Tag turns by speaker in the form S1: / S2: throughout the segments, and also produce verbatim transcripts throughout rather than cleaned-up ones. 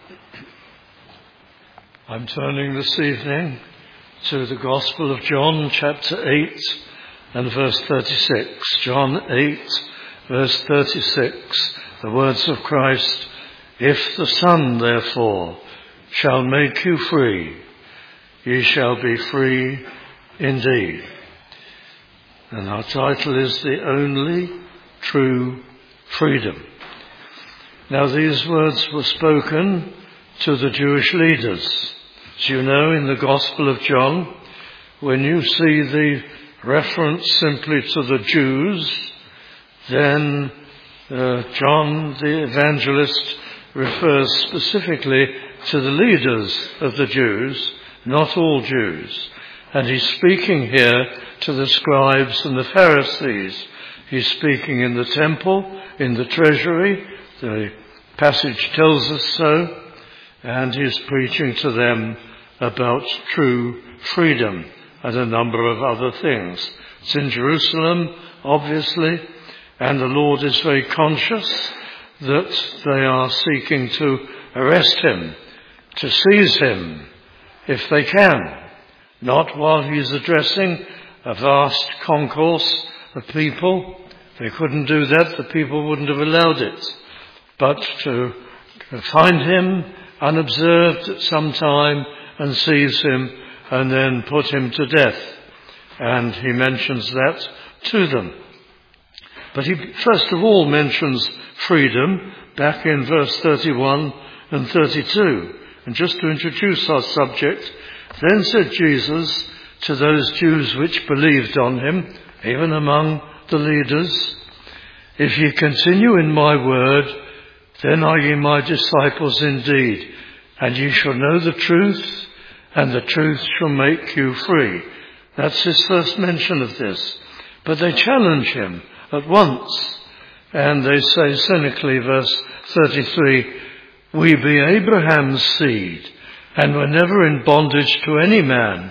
S1: I'm turning this evening to the Gospel of John, chapter eight and verse thirty-six. John eight, verse thirty-six, the words of Christ, "If the Son, therefore, shall make you free, ye shall be free indeed." And our title is "The Only True Freedom." Now, these words were spoken to the Jewish leaders. As you know, in the Gospel of John, when you see the reference simply to the Jews, then uh, John the evangelist refers specifically to the leaders of the Jews, not all Jews. And he's speaking here to the scribes and the Pharisees. He's speaking in the temple, in the treasury. The passage tells us so. And he's preaching to them about true freedom and a number of other things. It's in Jerusalem, obviously, and the Lord is very conscious that they are seeking to arrest him, to seize him, if they can. Not while he's addressing a vast concourse of people. They couldn't do that, the people wouldn't have allowed it. But to find him unobserved at some time and seize him and then put him to death. And he mentions that to them. But he first of all mentions freedom back in verse thirty-one and thirty-two. And just to introduce our subject, then said Jesus to those Jews which believed on him, even among the leaders, "If ye continue in my word, then are ye my disciples indeed, and ye shall know the truth, and the truth shall make you free." That's his first mention of this. But they challenge him at once, and they say cynically, verse thirty-three, "We be Abraham's seed, and were never in bondage to any man.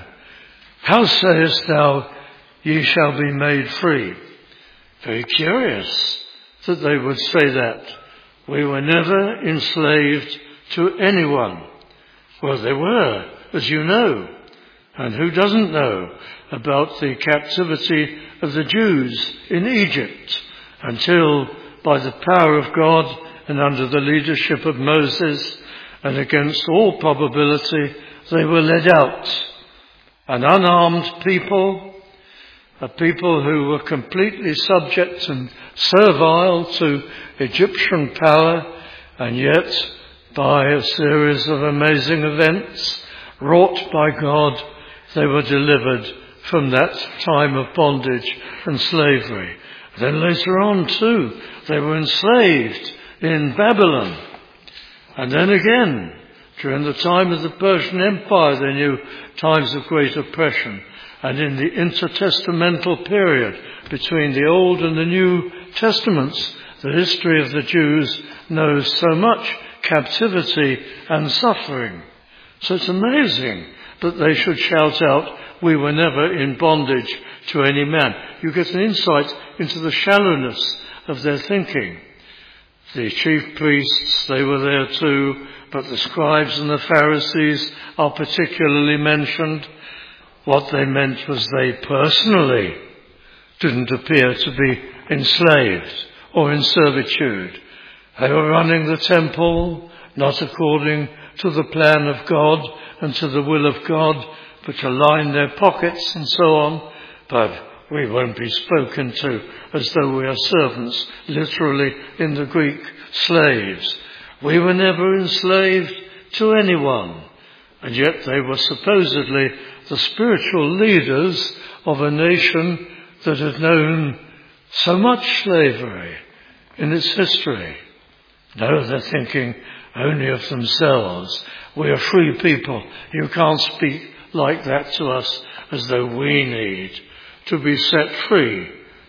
S1: How sayest thou, ye shall be made free?" Very curious that they would say that. We were never enslaved to anyone. Well, they were, as you know. And who doesn't know about the captivity of the Jews in Egypt until, by the power of God and under the leadership of Moses, and against all probability, they were led out. An unarmed people, a people who were completely subject and servile to Egyptian power, and yet by a series of amazing events wrought by God, they were delivered from that time of bondage and slavery. Then later on too, they were enslaved in Babylon. And then again, during the time of the Persian Empire, they knew times of great oppression. And in the intertestamental period between the Old and the New Testaments, the history of the Jews knows so much captivity and suffering. So it's amazing that they should shout out, "We were never in bondage to any man." You get an insight into the shallowness of their thinking. The chief priests, they were there too, but the scribes and the Pharisees are particularly mentioned. What they meant was they personally didn't appear to be enslaved or in servitude. They were running the temple, not according to the plan of God and to the will of God, but to line their pockets and so on. But we won't be spoken to as though we are servants, literally in the Greek, slaves. We were never enslaved to anyone, and yet they were supposedly the spiritual leaders of a nation that had known so much slavery in its history. No, they're thinking only of themselves. We are free people. You can't speak like that to us as though we need to be set free.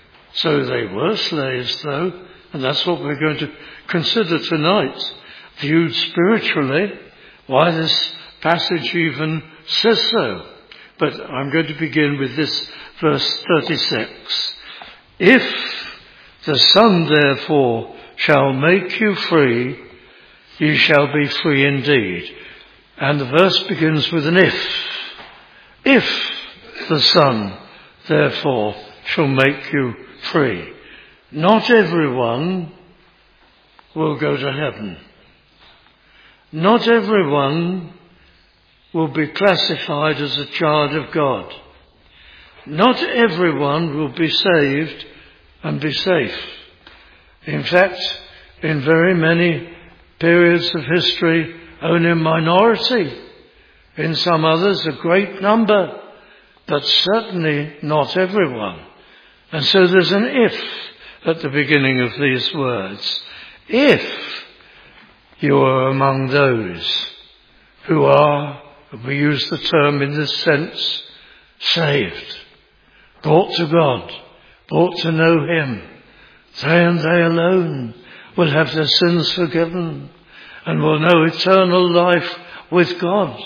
S1: So they were slaves, though, and that's what we're going to consider tonight. Viewed spiritually, why this passage even says so. But I'm going to begin with this verse thirty-six. "If the Son, therefore, shall make you free, ye shall be free indeed. And the verse begins with an if. If the Son, therefore, shall make you free. Not everyone will go to heaven. Not everyone will be classified as a child of God. Not everyone will be saved and be safe. In fact, in very many periods of history, only a minority. In some others, a great number, but certainly not everyone. And so there's an if at the beginning of these words. If you are among those who are, we use the term in this sense, saved, brought to God, brought to know Him, they and they alone will have their sins forgiven and will know eternal life with God.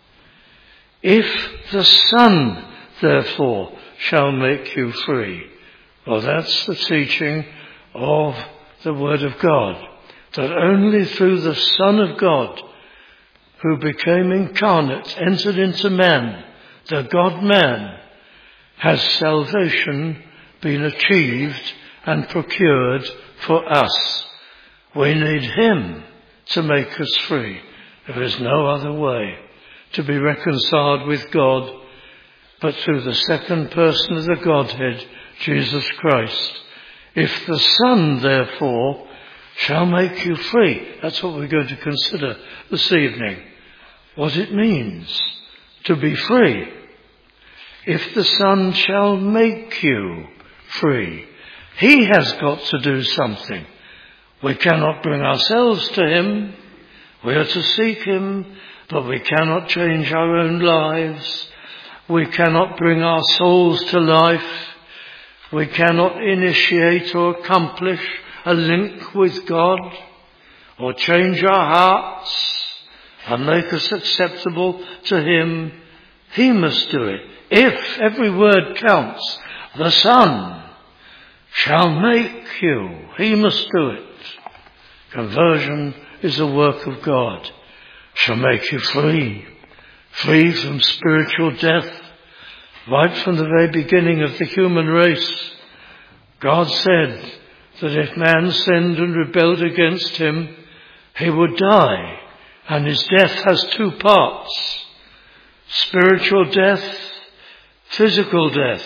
S1: If the Son, therefore, shall make you free. Well, that's the teaching of the Word of God, that only through the Son of God, who became incarnate, entered into man, the God-man, has salvation been achieved and procured for us. We need Him to make us free. There is no other way to be reconciled with God but through the second person of the Godhead, Jesus Christ. If the Son, therefore, shall make you free, that's what we're going to consider this evening. What it means to be free. If the Son shall make you free, He has got to do something. We cannot bring ourselves to Him. We are to seek Him, but we cannot change our own lives. We cannot bring our souls to life. We cannot initiate or accomplish a link with God or change our hearts and make us acceptable to Him. He must do it. If, every word counts, the Son shall make you, He must do it. Conversion is a work of God. Shall make you free, free from spiritual death. Right from the very beginning of the human race, God said that if man sinned and rebelled against Him, he would die. And his death has two parts: spiritual death, physical death.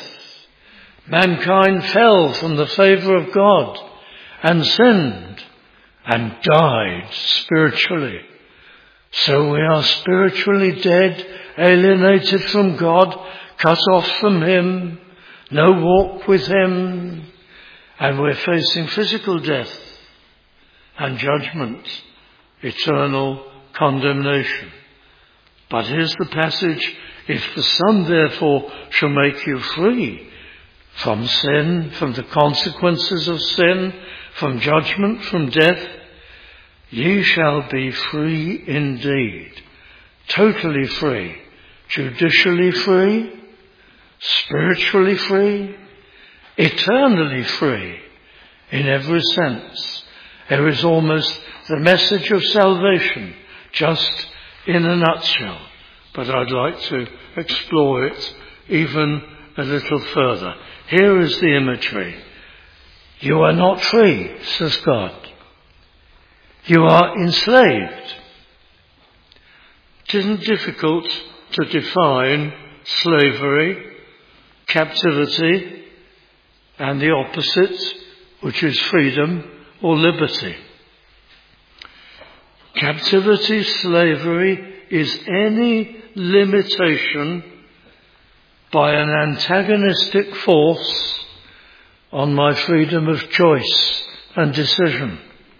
S1: Mankind fell from the favour of God and sinned and died spiritually. So we are spiritually dead, alienated from God, cut off from Him, no walk with Him, and we're facing physical death and judgment, eternal condemnation. But here's the passage: if the Son therefore shall make you free from sin, from the consequences of sin, from judgment, from death, ye shall be free indeed. Totally free, judicially free, spiritually free, eternally free in every sense. There is almost the message of salvation just in a nutshell, but I'd like to explore it even a little further. Here is the imagery. You are not free, says God. You are enslaved. It isn't difficult to define slavery, captivity, and the opposite, which is freedom or liberty. Captivity, slavery, is any limitation by an antagonistic force on my freedom of choice and decision.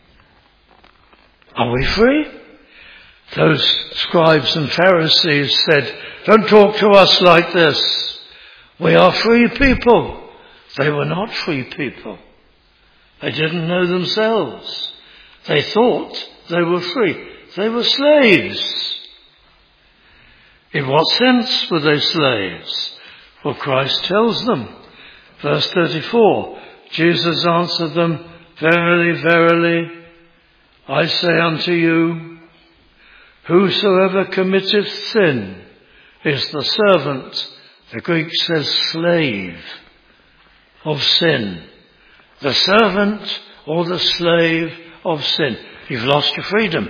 S1: Are we free? Those scribes and Pharisees said, "Don't talk to us like this. We are free people." They were not free people. They didn't know themselves. They thought they were free. They were slaves. In what sense were they slaves? Well, Christ tells them. Verse thirty-four, Jesus answered them, "Verily, verily, I say unto you, whosoever committeth sin is the servant, the Greek says slave, of sin. The servant or the slave of sin. You've lost your freedom.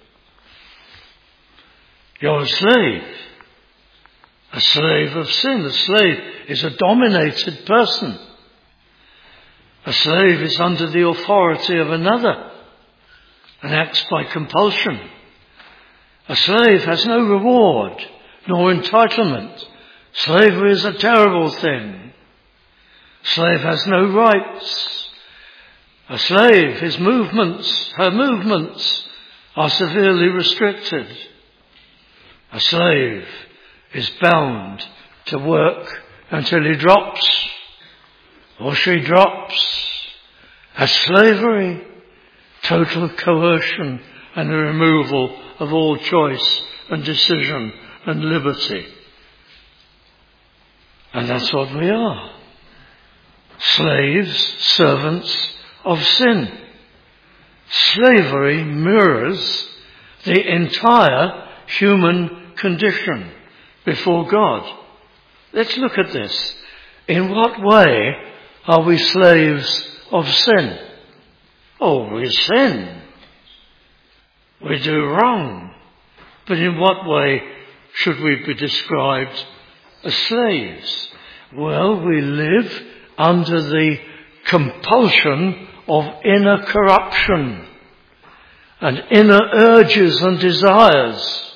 S1: You're a slave. A slave of sin. A slave is a dominated person. A slave is under the authority of another and acts by compulsion. A slave has no reward nor entitlement. Slavery is a terrible thing. Slave has no rights. A slave, his movements, her movements are severely restricted. A slave is bound to work until he drops or she drops. As slavery, total coercion and the removal of all choice and decision and liberty. And that's what we are. Slaves, servants of sin. Slavery mirrors the entire human condition before God. Let's look at this. In what way are we slaves of sin? Oh, we sin. We do wrong. But in what way should we be described as slaves? Well, we live under the compulsion of inner corruption and inner urges and desires.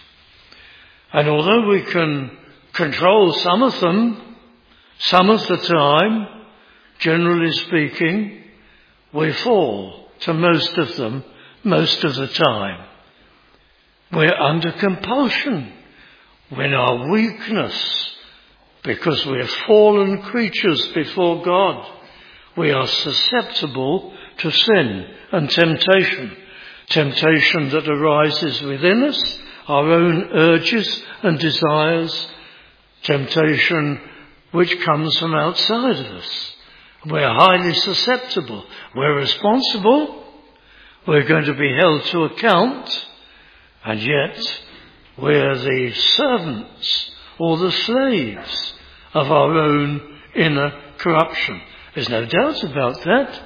S1: And although we can control some of them, some of the time, generally speaking, we fall to most of them most of the time. We're under compulsion when our weakness, because we're fallen creatures before God, we are susceptible to sin and temptation. Temptation that arises within us, our own urges and desires. Temptation which comes from outside of us. We're highly susceptible. We're responsible. We're going to be held to account. And yet, we're the servants or the slaves of our own inner corruption. There's no doubt about that.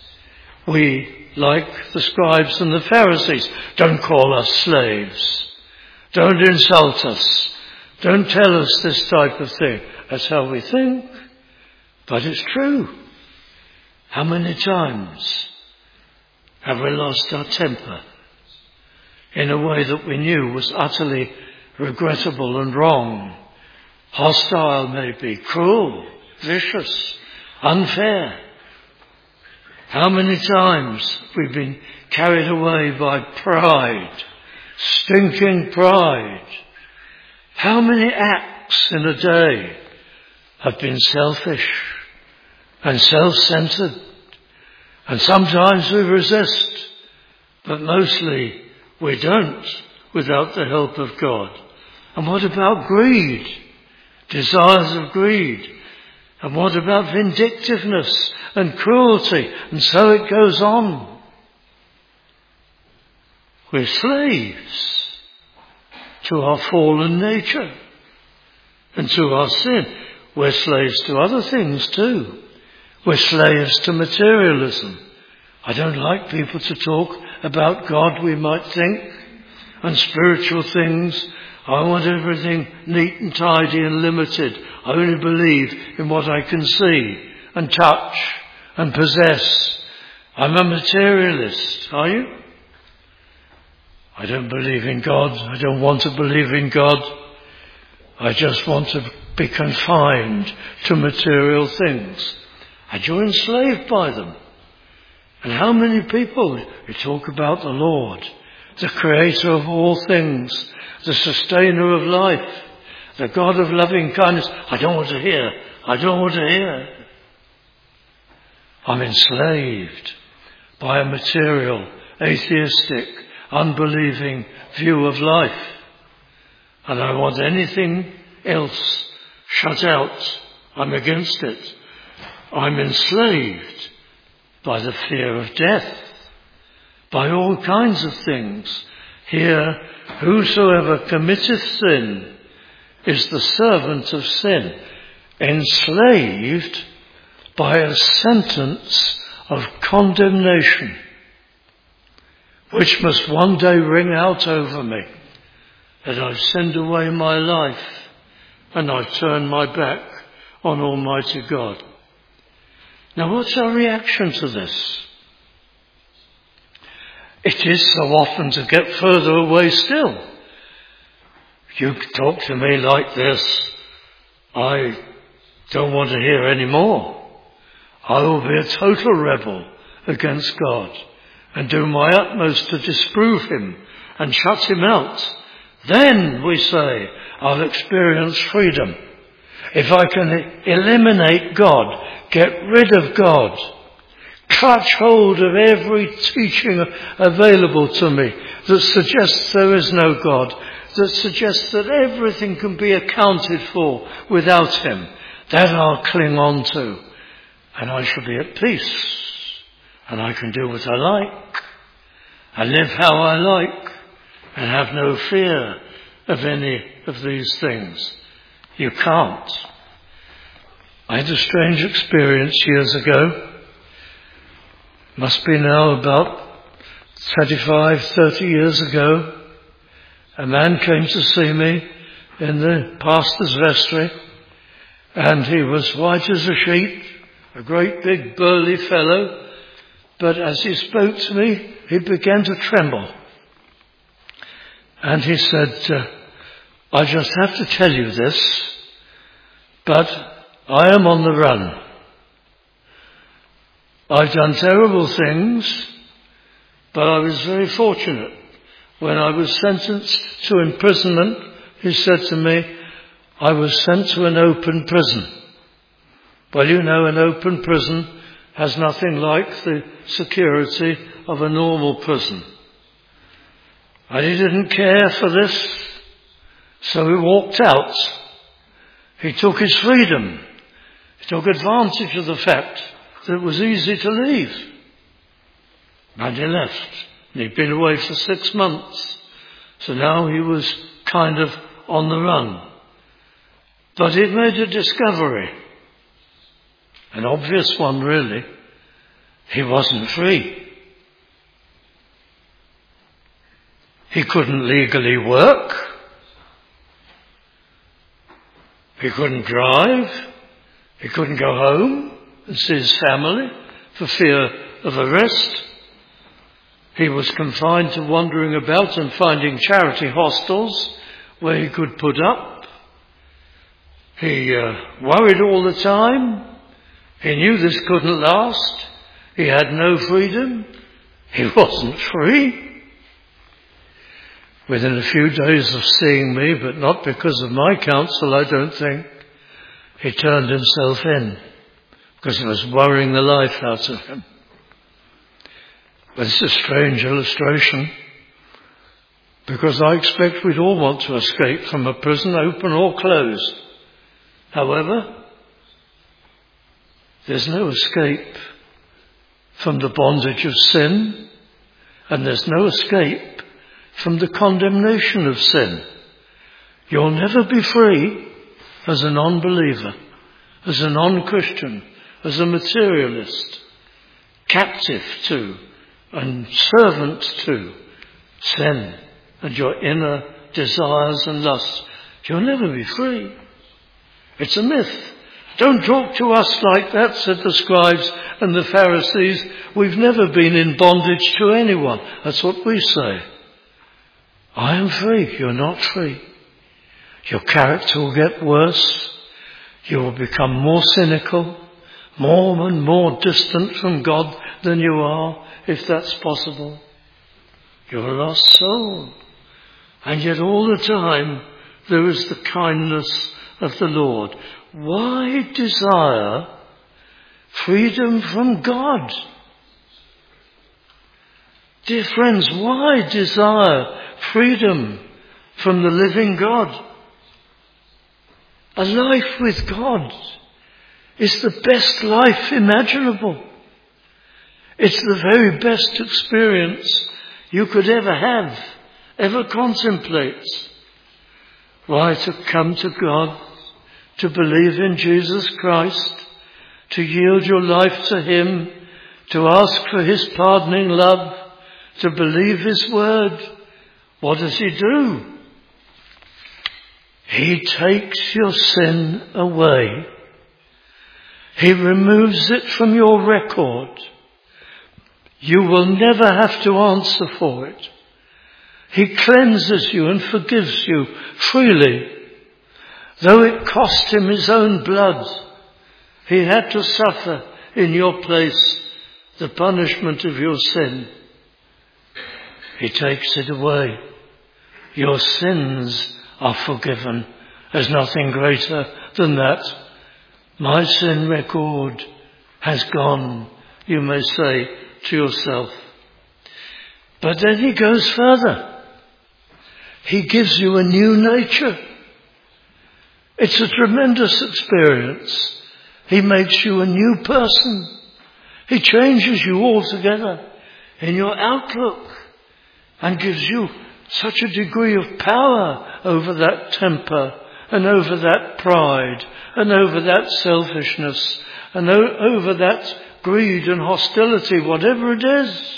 S1: We, like the scribes and the Pharisees, don't call us slaves. Don't insult us. Don't tell us this type of thing. That's how we think. But it's true. How many times have we lost our temper in a way that we knew was utterly regrettable and wrong? Hostile maybe, cruel, vicious, unfair. How many times we've been carried away by pride, stinking pride. How many acts in a day have been selfish and self-centered? And sometimes we resist, but mostly we don't without the help of God. And what about greed? Desires of greed. And what about vindictiveness and cruelty? And so it goes on. We're slaves to our fallen nature and to our sin. We're slaves to other things too. We're slaves to materialism. I don't like people to talk about God, we might think, and spiritual things. I want everything neat and tidy and limited. I only believe in what I can see and touch and possess. I'm a materialist, are you? I don't believe in God. I don't want to believe in God. I just want to be confined to material things. And you're enslaved by them. And how many people who talk about the Lord, the creator of all things, the sustainer of life, the God of loving kindness. I don't want to hear. I don't want to hear. I'm enslaved by a material, atheistic, unbelieving view of life. And I want anything else shut out. I'm against it. I'm enslaved by the fear of death, by all kinds of things. Here, whosoever committeth sin is the servant of sin, enslaved by a sentence of condemnation, which must one day ring out over me, that I've sinned away my life and I've turned my back on Almighty God. Now, what's our reaction to this? It is so often to get further away still. You talk to me like this, I don't want to hear any more. I will be a total rebel against God and do my utmost to disprove him and shut him out. Then, we say, I'll experience freedom. If I can eliminate God, get rid of God, clutch hold of every teaching available to me that suggests there is no God, that suggests that everything can be accounted for without him, that I'll cling on to, and I shall be at peace, and I can do what I like, and live how I like, and have no fear of any of these things. You can't. I had a strange experience years ago. Must be now about twenty-five, thirty years ago. A man came to see me in the pastor's vestry, and he was white as a sheet, a great big burly fellow, but as he spoke to me, he began to tremble. And he said, uh, I just have to tell you this, but I am on the run. I've done terrible things, but I was very fortunate. When I was sentenced to imprisonment, he said to me, I was sent to an open prison. Well, you know, an open prison has nothing like the security of a normal prison. And he didn't care for this, so he walked out. He took his freedom. He took advantage of the fact that it was easy to leave. And he left. And he'd been away for six months. So now he was kind of on the run. But he'd made a discovery. An obvious one, really. He wasn't free. He couldn't legally work. He couldn't drive. He couldn't go home and see his family for fear of arrest. He was confined to wandering about and finding charity hostels where he could put up. He uh, worried all the time. He knew this couldn't last. He had no freedom. He wasn't free. Within a few days of seeing me, but not because of my counsel, I don't think, he turned himself in because it was worrying the life out of him. But it's a strange illustration, because I expect we'd all want to escape from a prison, open or closed. However, there's no escape from the bondage of sin, and there's no escape from the condemnation of sin. You'll never be free as a non-believer, as a non-Christian, as a materialist, captive to and servant to sin and your inner desires and lusts. You'll never be free. It's a myth. Don't talk to us like that, said the scribes and the Pharisees. We've never been in bondage to anyone. That's what we say. I am free. You're not free. Your character will get worse. You will become more cynical, more and more distant from God than you are, if that's possible. You're a lost soul. And yet all the time there is the kindness of the Lord. Why desire freedom from God? Dear friends, why desire freedom from the living God? A life with God is the best life imaginable. It's the very best experience you could ever have, ever contemplate. Why, to come to God, to believe in Jesus Christ, to yield your life to him, to ask for his pardoning love, to believe his word. What does he do? He takes your sin away. He removes it from your record. You will never have to answer for it. He cleanses you and forgives you freely. Though it cost him his own blood, he had to suffer in your place the punishment of your sin. He takes it away. Your sins are forgiven. There's nothing greater than that. My sin record has gone, you may say to yourself. But then he goes further. He gives you a new nature. It's a tremendous experience. He makes you a new person. He changes you altogether in your outlook and gives you such a degree of power over that temper and over that pride and over that selfishness and o- over that greed and hostility, whatever it is.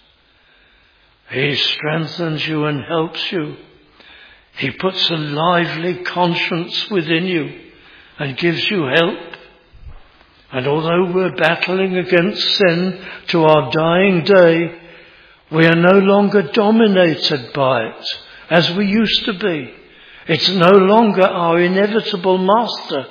S1: He strengthens you and helps you. He puts a lively conscience within you and gives you help. And although we're battling against sin to our dying day, we are no longer dominated by it as we used to be. It's no longer our inevitable master.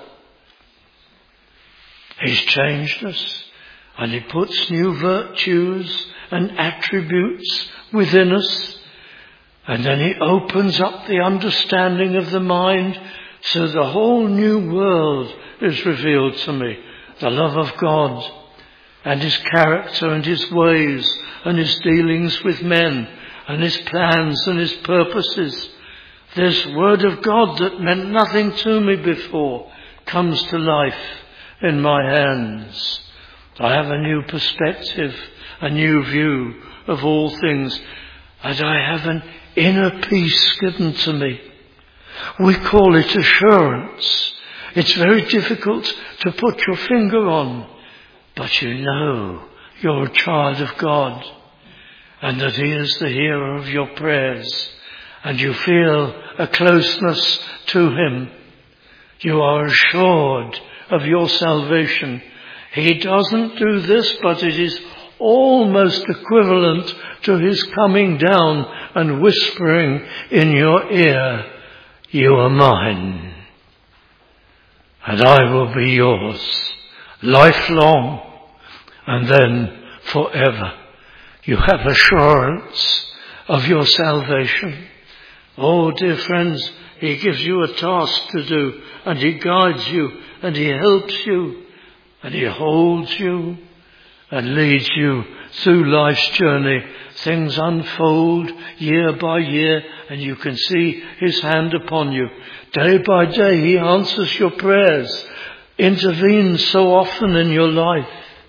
S1: He's changed us, and he puts new virtues and attributes within us. And then he opens up the understanding of the mind, so the whole new world is revealed to me. The love of God and his character and his ways and his dealings with men and his plans and his purposes. This word of God that meant nothing to me before comes to life in my hands. I have a new perspective, a new view of all things, and I have an inner peace given to me. We call it assurance. It's very difficult to put your finger on, but you know you're a child of God and that he is the hearer of your prayers, and you feel a closeness to him. You are assured of your salvation. He doesn't do this, but it is almost equivalent to his coming down and whispering in your ear, "You are mine, and I will be yours, lifelong, and then forever." You have assurance of your salvation. Oh, dear friends, he gives you a task to do, and he guides you, and he helps you, and he holds you, and leads you through life's journey. Things unfold year by year, and you can see his hand upon you. Day by day he answers your prayers, intervenes so often in your life.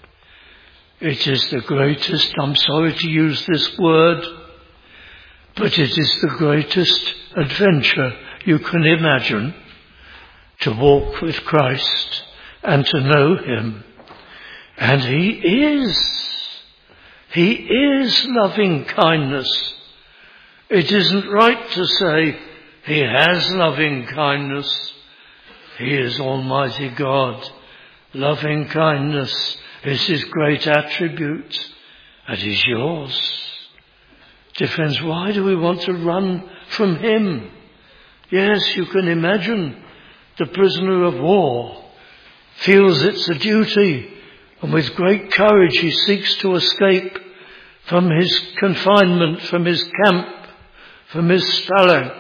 S1: It is the greatest, I'm sorry to use this word, but it is the greatest adventure you can imagine, to walk with Christ and to know him. And he is, he is loving kindness. It isn't right to say he has loving kindness. He is Almighty God. Loving kindness is his great attribute, and is yours. Dear friends, why do we want to run from him? Yes, you can imagine the prisoner of war feels it's a duty, and with great courage he seeks to escape from his confinement, from his camp, from his stalling.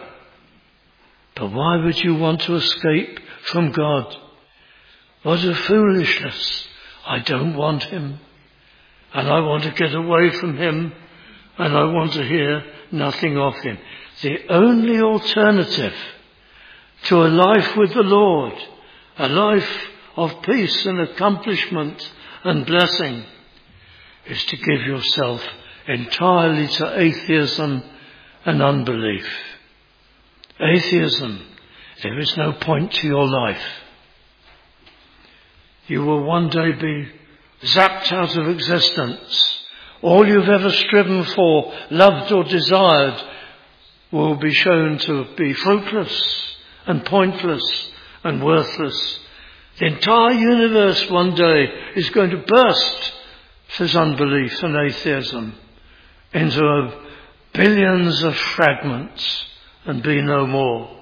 S1: But why would you want to escape from God? What a foolishness. I don't want him, and I want to get away from him, and I want to hear nothing of him. The only alternative to a life with the Lord, a life of peace and accomplishment and blessing, is to give yourself entirely to atheism and unbelief. Atheism, there is no point to your life. You will one day be zapped out of existence. All you've ever striven for, loved or desired, will be shown to be fruitless and pointless and worthless. The entire universe one day is going to burst, says unbelief and atheism, into billions of fragments and be no more.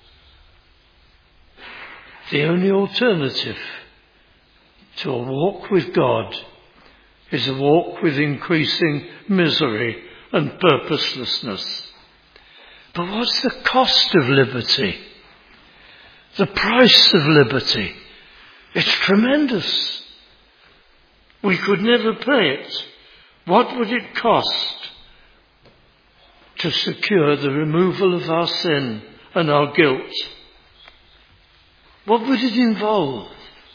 S1: The only alternative to a walk with God is a walk with increasing misery and purposelessness. But what's the cost of liberty? The price of liberty? It's tremendous. We could never pay it. What would it cost to secure the removal of our sin and our guilt? What would it involve?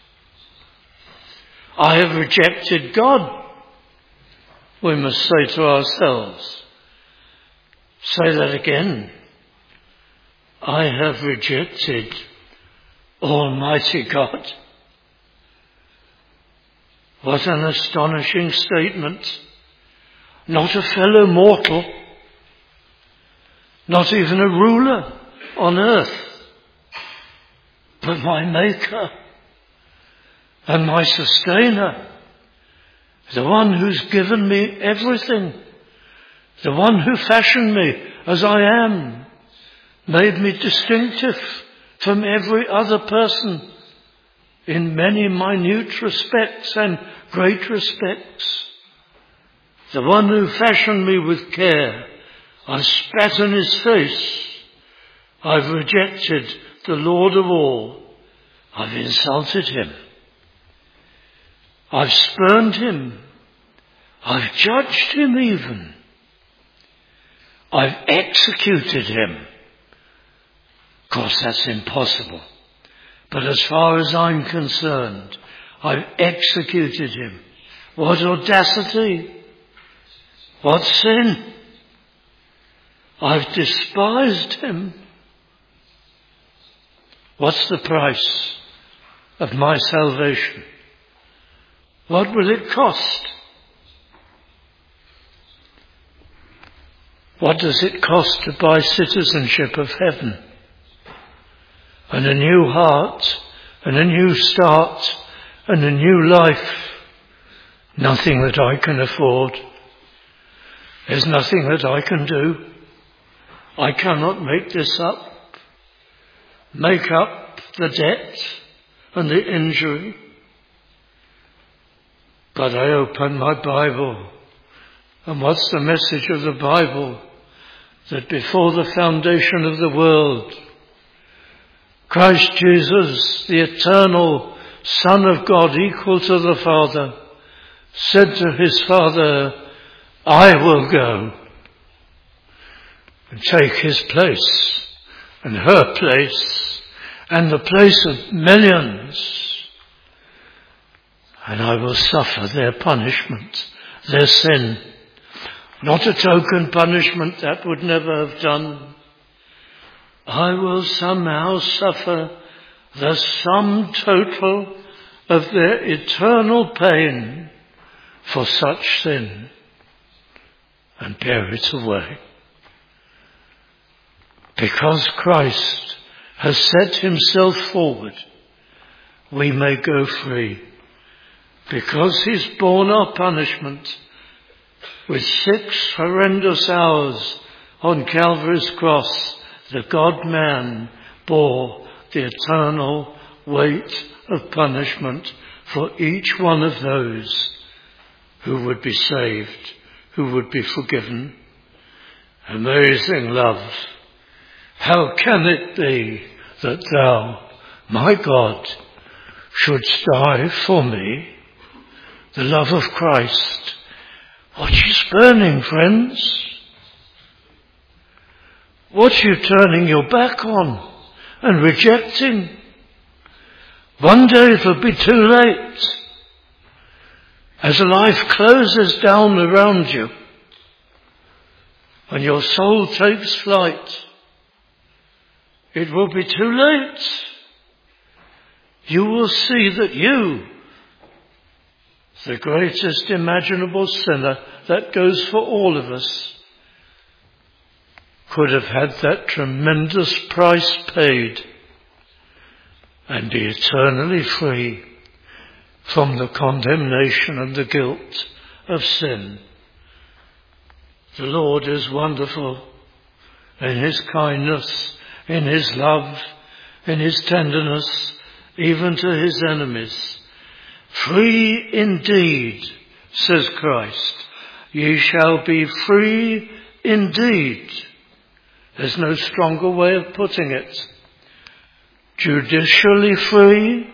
S1: I have rejected God, we must say to ourselves. Say that again. I have rejected Almighty God. What an astonishing statement. Not a fellow mortal, not even a ruler on earth, but my Maker and my Sustainer, the one who's given me everything, the one who fashioned me as I am, made me distinctive from every other person in many minute respects and great respects. The one who fashioned me with care, I spat in his face. I've rejected the Lord of all. I've insulted him. I've spurned him. I've judged him even. I've executed him. Of course, that's impossible. But as far as I'm concerned, I've executed him. What audacity! What sin! I've despised him. What's the price of my salvation? What will it cost? What does it cost to buy citizenship of heaven? And a new heart, and a new start, and a new life? Nothing that I can afford. There's nothing that I can do. I cannot make this up. Make up the debt and the injury. But I open my Bible, and what's the message of the Bible? That before the foundation of the world, Christ Jesus, the eternal Son of God, equal to the Father, said to his Father, I will go and take his place and her place and the place of millions, and I will suffer their punishment, their sin. Not a token punishment, that would never have done. I will somehow suffer the sum total of their eternal pain for such sin and bear it away. Because Christ has set himself forward, we may go free. Because he's borne our punishment with six horrendous hours on Calvary's cross, the God-man bore the eternal weight of punishment for each one of those who would be saved, who would be forgiven. Amazing love. How can it be that thou, my God, shouldst die for me? The love of Christ. What are you spurning, friends? What are you turning your back on and rejecting? One day it'll be too late. As life closes down around you, when your soul takes flight, it will be too late. You will see that you, the greatest imaginable sinner that goes for all of us, could have had that tremendous price paid and be eternally free from the condemnation and the guilt of sin. The Lord is wonderful in his kindness, in his love, in his tenderness, even to his enemies. Free indeed, says Christ. Ye shall be free indeed. There's no stronger way of putting it. Judicially free,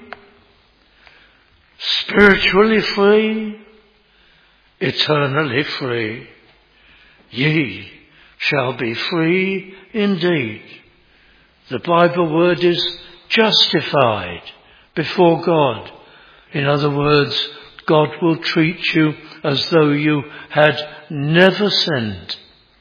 S1: spiritually free, eternally free. Ye shall be free indeed. The Bible word is justified before God. In other words, God will treat you as though you had never sinned.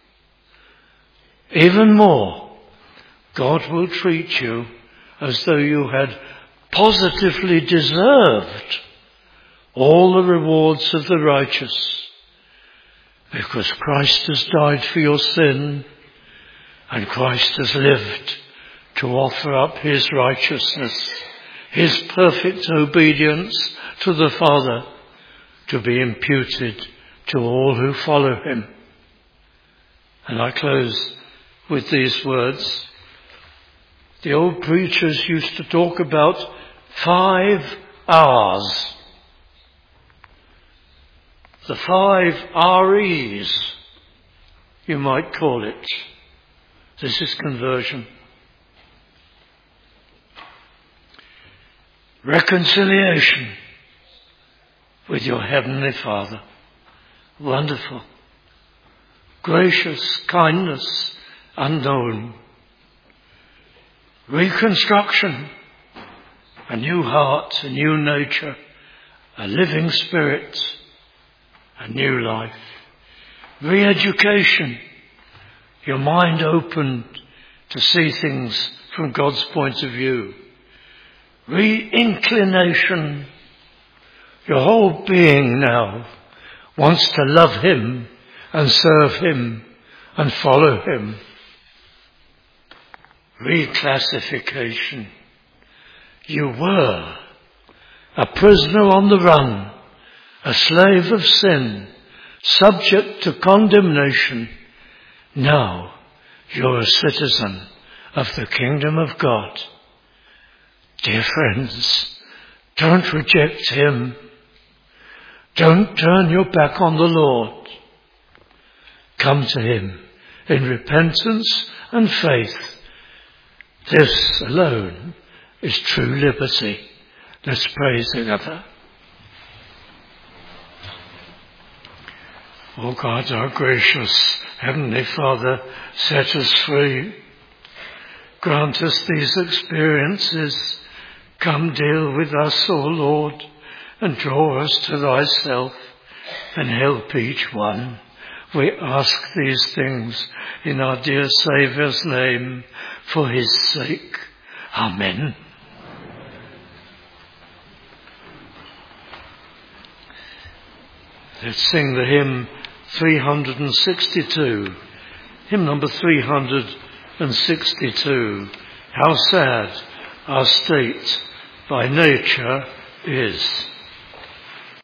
S1: Even more, God will treat you as though you had positively deserved all the rewards of the righteous, because Christ has died for your sin and Christ has lived to offer up his righteousness, his perfect obedience to the Father, to be imputed to all who follow him. And I close with these words. The old preachers used to talk about five R's. The five R E's, you might call it. This is conversion. Reconciliation with your Heavenly Father. Wonderful. Gracious kindness unknown. Reconstruction. A new heart, a new nature, a living spirit, a new life. Re-education. Your mind opened to see things from God's point of view. Re-inclination. Your whole being now wants to love him and serve him and follow him. Reclassification. You were a prisoner on the run, a slave of sin, subject to condemnation. Now you're a citizen of the kingdom of God. Dear friends, don't reject him. Don't turn your back on the Lord. Come to him in repentance and faith. This alone is true liberty. Let's pray together. O God, our gracious Heavenly Father, set us free. Grant us these experiences. Come deal with us, O Lord, and draw us to thyself and help each one. We ask these things in our dear Saviour's name, for his sake. Amen. Let's sing the hymn three hundred sixty-two. Hymn number three hundred sixty-two. How sad our state by nature is.